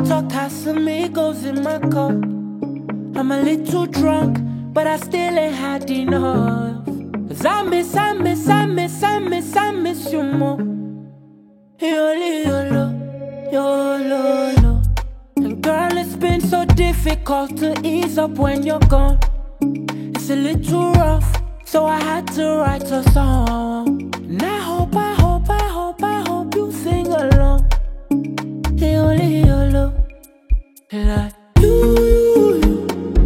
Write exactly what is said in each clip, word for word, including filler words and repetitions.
water, Casamigos in my cup. I'm a little drunk, but I still ain't had enough. Cause I miss, I miss, I miss, I miss, I miss you more. Yolo, yolo, yolo, yolo. And girl, it's been so difficult to ease up when you're gone. It's a little rough, so I had to write a song. And I hope, I hope, I hope, I hope you sing along. Yolo, yolo. And I, you, you, you.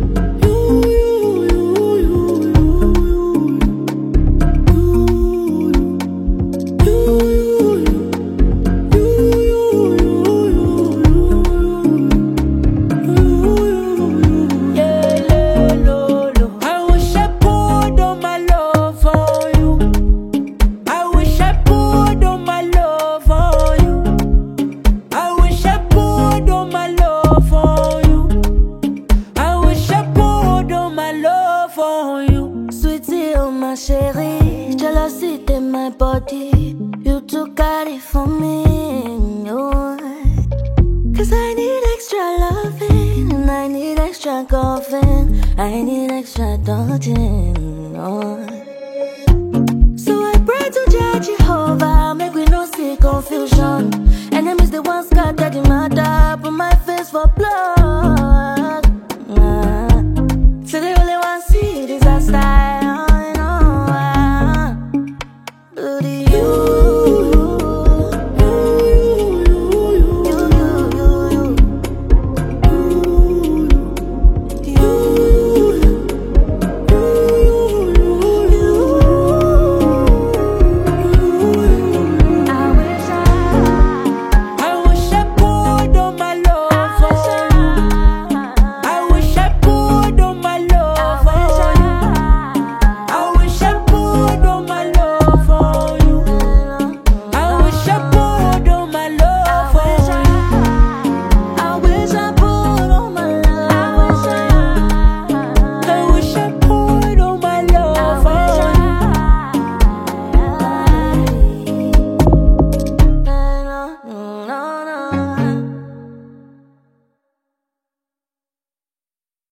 My chérie, jealousy in my body. You too got it for me, oh. Cause I need extra loving, and I need extra golfing, I need extra dodging, oh. So I pray to Jah Jehovah, make we no see confusion. Enemies the ones scattered in my dark, put my face for blood.